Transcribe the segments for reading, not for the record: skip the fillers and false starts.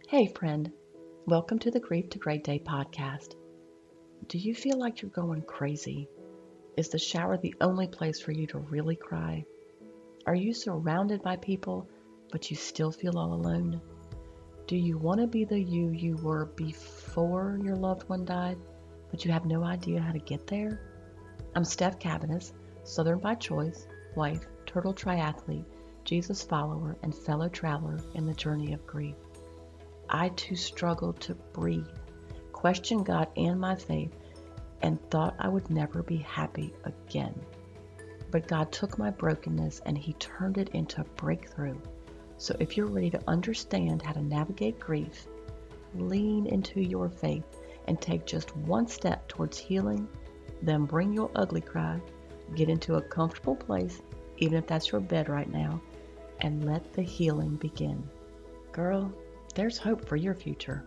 Hey, friend. Welcome to the Grief to Great Day podcast. Do you feel like you're going crazy? Is the shower the only place for you to really cry? Are you surrounded by people, but you still feel all alone? Do you want to be the you were before your loved one died, but you have no idea how to get there? I'm Steph Cabanis, Southern by choice, wife, turtle triathlete, Jesus follower, and fellow traveler in the journey of grief. I too struggled to breathe, questioned God and my faith, and thought I would never be happy again. But God took my brokenness and He turned it into a breakthrough. So if you're ready to understand how to navigate grief, lean into your faith and take just one step towards healing, then bring your ugly cry, get into a comfortable place, even if that's your bed right now, and let the healing begin. Girl, there's hope for your future.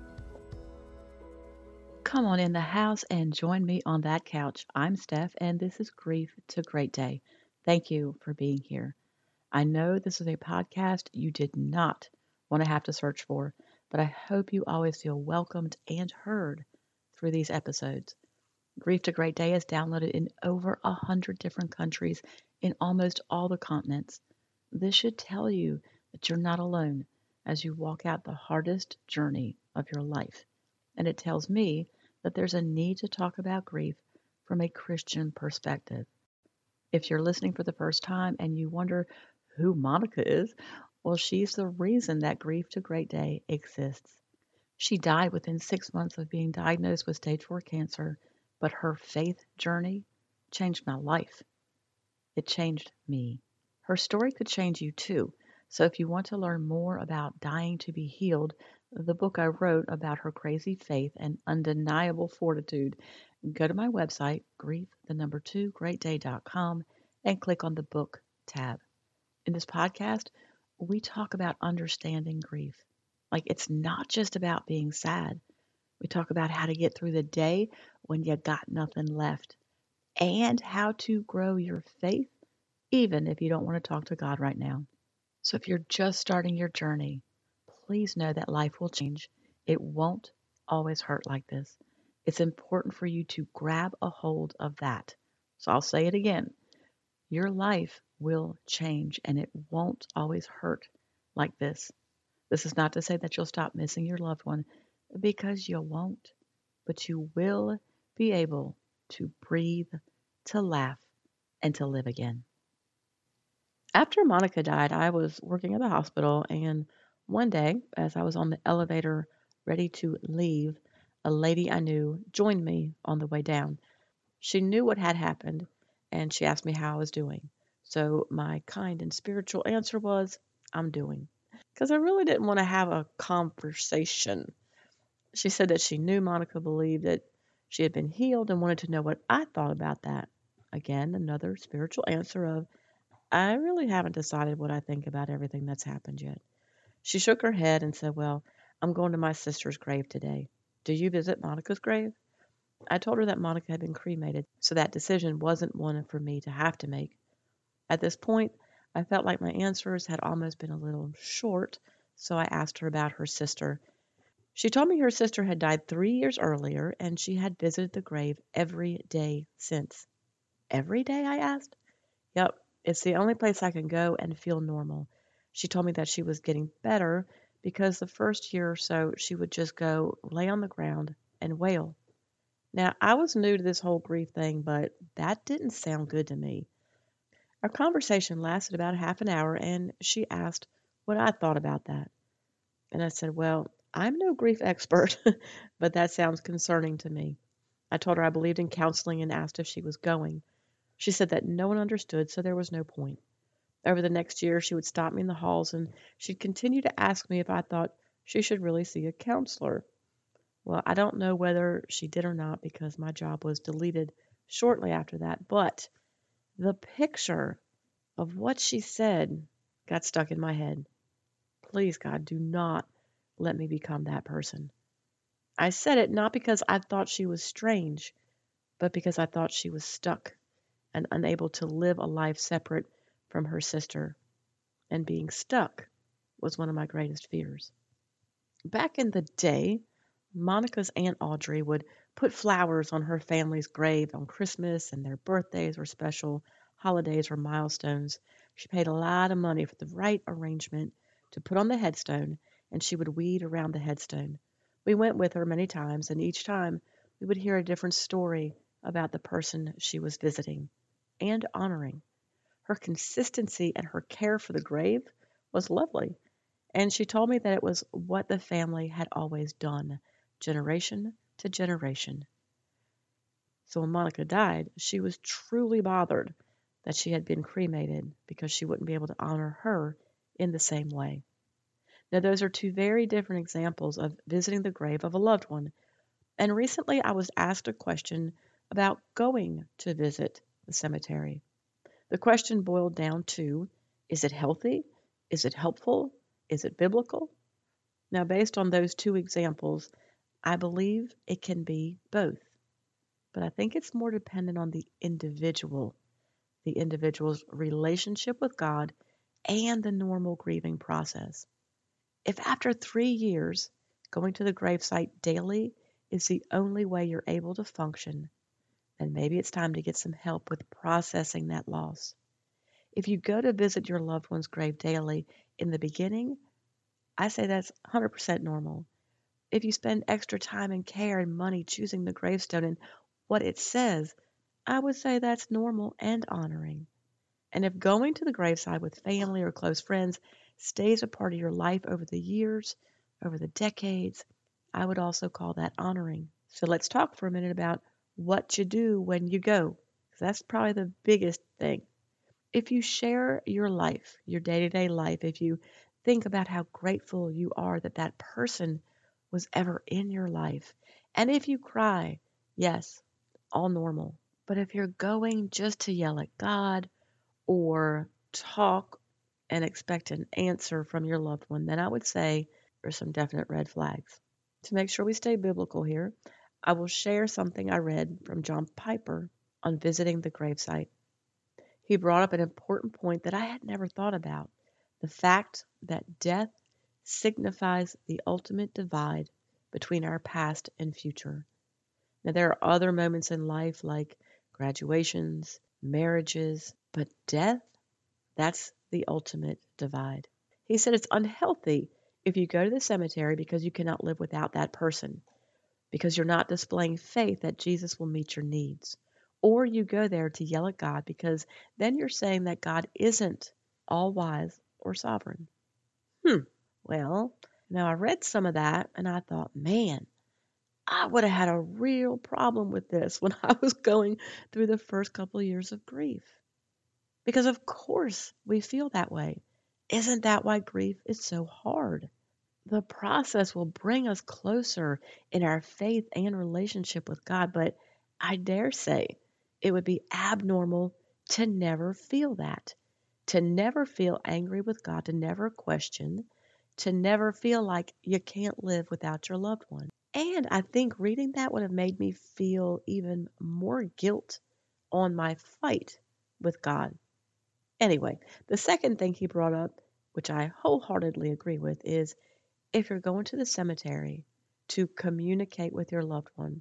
Come on in the house and join me on that couch. I'm Steph, and this is Grief to Great Day. Thank you for being here. I know this is a podcast you did not want to have to search for, but I hope you always feel welcomed and heard through these episodes. Grief to Great Day is downloaded in over 100 different countries in almost all the continents. This should tell you that you're not alone as you walk out the hardest journey of your life. And it tells me that there's a need to talk about grief from a Christian perspective. If you're listening for the first time and you wonder who Monica is, well, she's the reason that Grief to Great Day exists. She died within 6 months of being diagnosed with stage 4 cancer, but her faith journey changed my life. It changed me. Her story could change you too. So if you want to learn more about dying to be healed, the book I wrote about her crazy faith and undeniable fortitude, go to my website, grief2greatday.com, and click on the book tab. In this podcast, we talk about understanding grief. Like, it's not just about being sad. We talk about how to get through the day when you got nothing left and how to grow your faith even if you don't want to talk to God right now. So if you're just starting your journey, please know that life will change. It won't always hurt like this. It's important for you to grab a hold of that. So I'll say it again. Your life will change and it won't always hurt like this. This is not to say that you'll stop missing your loved one, because you won't, but you will be able to breathe, to laugh, and to live again. After Monica died, I was working at the hospital, and one day, as I was on the elevator ready to leave, a lady I knew joined me on the way down. She knew what had happened, and she asked me how I was doing. So my kind and spiritual answer was, I'm doing. Because I really didn't want to have a conversation. She said that she knew Monica believed that she had been healed and wanted to know what I thought about that. Again, another spiritual answer of, I really haven't decided what I think about everything that's happened yet. She shook her head and said, Well, I'm going to my sister's grave today. Do you visit Monica's grave? I told her that Monica had been cremated, so that decision wasn't one for me to have to make. At this point, I felt like my answers had almost been a little short, so I asked her about her sister. She told me her sister had died 3 years earlier, and she had visited the grave every day since. Every day, I asked? Yep, it's the only place I can go and feel normal. She told me that she was getting better because the first year or so she would just go lay on the ground and wail. Now, I was new to this whole grief thing, but that didn't sound good to me. Our conversation lasted about half an hour, and she asked what I thought about that. And I said, Well, I'm no grief expert, but that sounds concerning to me. I told her I believed in counseling and asked if she was going. She said that no one understood, so there was no point. Over the next year, she would stop me in the halls and she'd continue to ask me if I thought she should really see a counselor. Well, I don't know whether she did or not because my job was deleted shortly after that, but the picture of what she said got stuck in my head. Please, God, do not let me become that person. I said it not because I thought she was strange, but because I thought she was stuck and unable to live a life separate from her sister. And being stuck was one of my greatest fears. Back in the day, Monica's Aunt Audrey would put flowers on her family's grave on Christmas and their birthdays or special holidays or milestones. She paid a lot of money for the right arrangement to put on the headstone, and she would weed around the headstone. We went with her many times, and each time we would hear a different story about the person she was visiting and honoring. Her consistency and her care for the grave was lovely, and she told me that it was what the family had always done, generation to generation. So when Monica died, she was truly bothered that she had been cremated because she wouldn't be able to honor her in the same way. Now, those are two very different examples of visiting the grave of a loved one. And recently I was asked a question about going to visit the cemetery. The question boiled down to, is it healthy? Is it helpful? Is it biblical? Now, based on those two examples, I believe it can be both. But I think it's more dependent on the individual's relationship with God, and the normal grieving process. If after 3 years, going to the gravesite daily is the only way you're able to function, then maybe it's time to get some help with processing that loss. If you go to visit your loved one's grave daily in the beginning, I say that's 100% normal. If you spend extra time and care and money choosing the gravestone and what it says, I would say that's normal and honoring. And if going to the graveside with family or close friends stays a part of your life over the years, over the decades, I would also call that honoring. So let's talk for a minute about what you do when you go, 'cause that's probably the biggest thing. If you share your life, your day to day life, if you think about how grateful you are that that person was ever in your life, and if you cry, yes, all normal. But if you're going just to yell at God or talk and expect an answer from your loved one, then I would say there's some definite red flags. To make sure we stay biblical here, I will share something I read from John Piper on visiting the gravesite. He brought up an important point that I had never thought about: the fact that death signifies the ultimate divide between our past and future. Now, there are other moments in life like graduations, marriages, but death, that's the ultimate divide. He said it's unhealthy if you go to the cemetery because you cannot live without that person, because you're not displaying faith that Jesus will meet your needs. Or you go there to yell at God because then you're saying that God isn't all wise or sovereign. Well, now I read some of that and I thought, man, I would have had a real problem with this when I was going through the first couple of years of grief. Because of course we feel that way. Isn't that why grief is so hard? The process will bring us closer in our faith and relationship with God, but I dare say it would be abnormal to never feel that, to never feel angry with God, to never question, to never feel like you can't live without your loved one. And I think reading that would have made me feel even more guilt on my fight with God. Anyway, the second thing he brought up, which I wholeheartedly agree with, is if you're going to the cemetery to communicate with your loved one,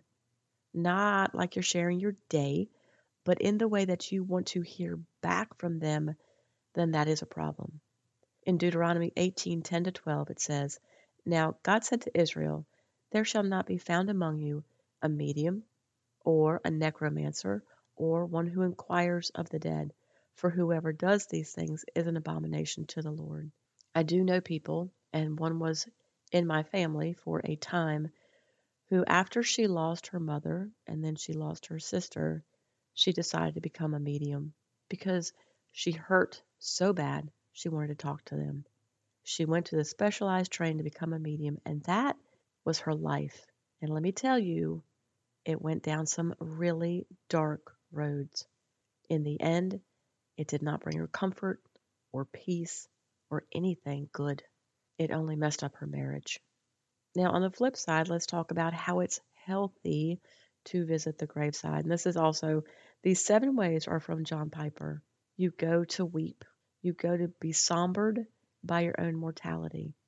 not like you're sharing your day, but in the way that you want to hear back from them, then that is a problem. In Deuteronomy 18:10-12, it says, "Now God said to Israel, there shall not be found among you a medium or a necromancer or one who inquires of the dead, for whoever does these things is an abomination to the Lord." I do know people, and one was in my family for a time, who after she lost her mother and then she lost her sister, she decided to become a medium because she hurt so bad she wanted to talk to them. She went to the specialized training to become a medium, and that was her life. And let me tell you, it went down some really dark roads. In the end, it did not bring her comfort or peace or anything good. It only messed up her marriage. Now, on the flip side, let's talk about how it's healthy to visit the graveside. And this is also, these 7 ways are from John Piper. You go to weep, you go to be sombered by your own mortality.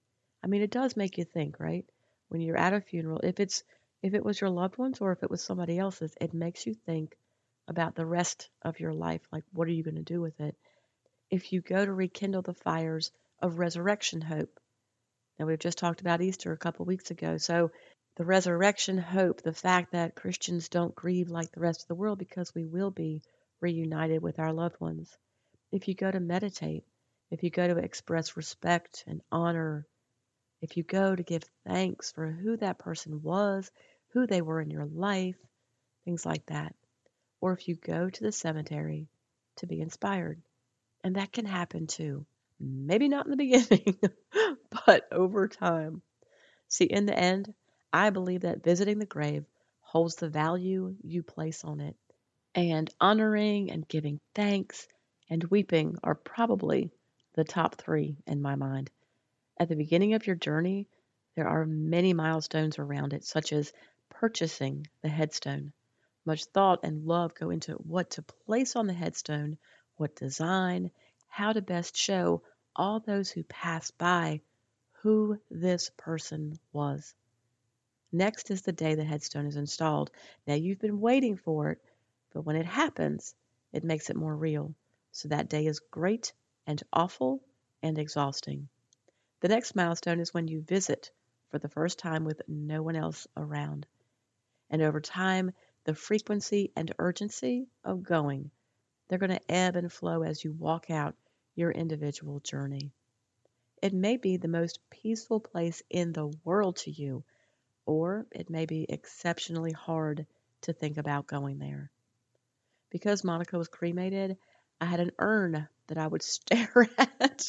I mean, it does make you think, right? When you're at a funeral, if it was your loved ones or if it was somebody else's, it makes you think about the rest of your life. Like, what are you going to do with it? If you go to rekindle the fires of resurrection hope, now we've just talked about Easter a couple weeks ago. So the resurrection hope, the fact that Christians don't grieve like the rest of the world because we will be reunited with our loved ones. If you go to meditate, if you go to express respect and honor, if you go to give thanks for who that person was, who they were in your life, things like that. Or if you go to the cemetery to be inspired. And that can happen too. Maybe not in the beginning, but over time. See, in the end, I believe that visiting the grave holds the value you place on it. And honoring and giving thanks and weeping are probably the top three in my mind. At the beginning of your journey, there are many milestones around it, such as purchasing the headstone. Much thought and love go into what to place on the headstone, what design, how to best show all those who pass by who this person was. Next is the day the headstone is installed. Now you've been waiting for it, but when it happens, it makes it more real. So that day is great and awful and exhausting. The next milestone is when you visit for the first time with no one else around. And over time, the frequency and urgency of going, they're going to ebb and flow as you walk out your individual journey. It may be the most peaceful place in the world to you, or it may be exceptionally hard to think about going there. Because Monica was cremated, I had an urn that I would stare at.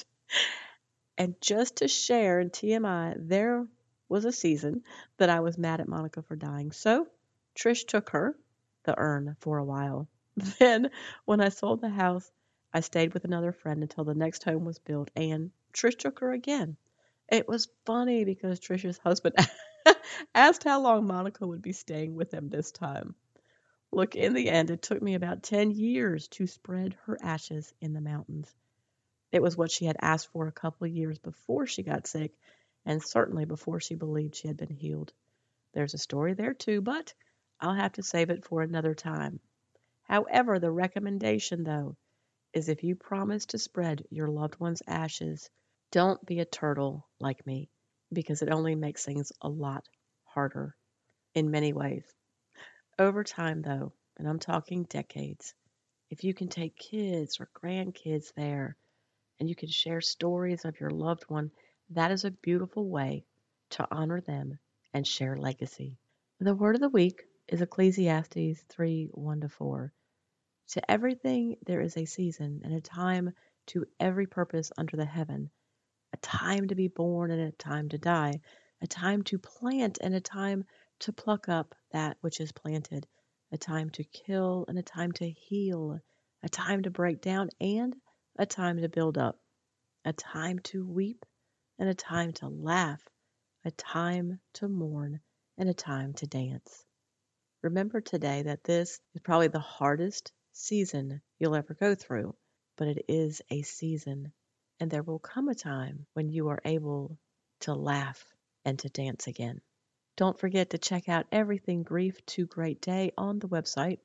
And just to share in TMI, there was a season that I was mad at Monica for dying. So Trish took her, the urn, for a while. Then, when I sold the house, I stayed with another friend until the next home was built, and Trish took her again. It was funny because Trish's husband asked how long Monica would be staying with him this time. Look, in the end, it took me about 10 years to spread her ashes in the mountains. It was what she had asked for a couple of years before she got sick, and certainly before she believed she had been healed. There's a story there too, but I'll have to save it for another time. However, the recommendation, though, is if you promise to spread your loved one's ashes, don't be a turtle like me, because it only makes things a lot harder in many ways. Over time, though, and I'm talking decades, if you can take kids or grandkids there and you can share stories of your loved one, that is a beautiful way to honor them and share legacy. The word of the week is Ecclesiastes 3 1-4. To everything there is a season and a time to every purpose under the heaven, a time to be born and a time to die, a time to plant and a time to pluck up that which is planted, a time to kill and a time to heal, a time to break down and a time to build up, a time to weep and a time to laugh, a time to mourn and a time to dance. Remember today that this is probably the hardest season you'll ever go through, but it is a season, and there will come a time when you are able to laugh and to dance again. Don't forget to check out everything Grief to Great Day on the website,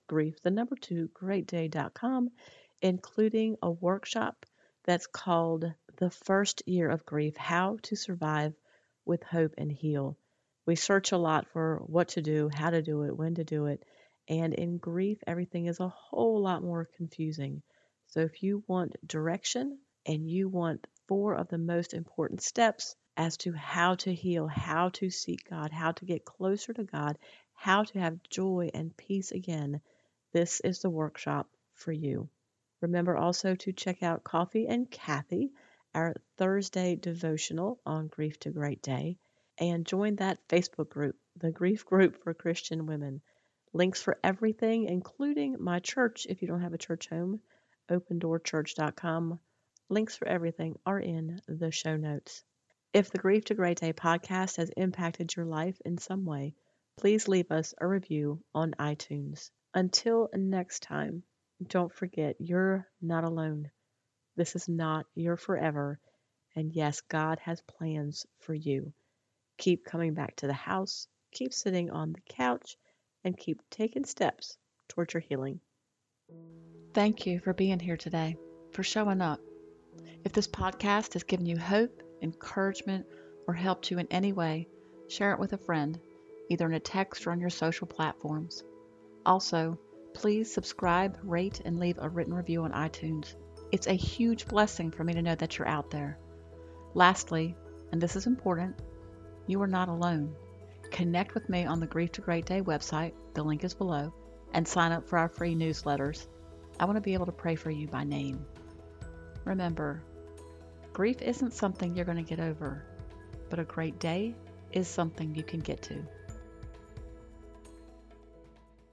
grief2greatday.com, including a workshop that's called The First Year of Grief, How to Survive with Hope and Heal. We search a lot for what to do, how to do it, when to do it, and in grief, everything is a whole lot more confusing. So if you want direction and you want 4 of the most important steps as to how to heal, how to seek God, how to get closer to God, how to have joy and peace again, this is the workshop for you. Remember also to check out Coffee and Kathy, our Thursday devotional on Grief to Great Day, and join that Facebook group, the Grief Group for Christian Women. Links for everything, including my church if you don't have a church home, opendoorchurch.com. Links for everything are in the show notes. If the Grief to Great Day podcast has impacted your life in some way, please leave us a review on iTunes. Until next time, don't forget you're not alone. This is not your forever, And yes, God has plans for you. Keep coming back to the house, keep sitting on the couch, and keep taking steps towards your healing. Thank you for being here today, for showing up. If this podcast has given you hope, encouragement, or helped you in any way, share it with a friend, either in a text or on your social platforms. Also, please subscribe, rate, and leave a written review on iTunes. It's a huge blessing for me to know that you're out there. Lastly, and this is important, you are not alone. Connect with me on the Grief to Great Day website, the link is below, and sign up for our free newsletters. I want to be able to pray for you by name. Remember, grief isn't something you're going to get over, but a great day is something you can get to.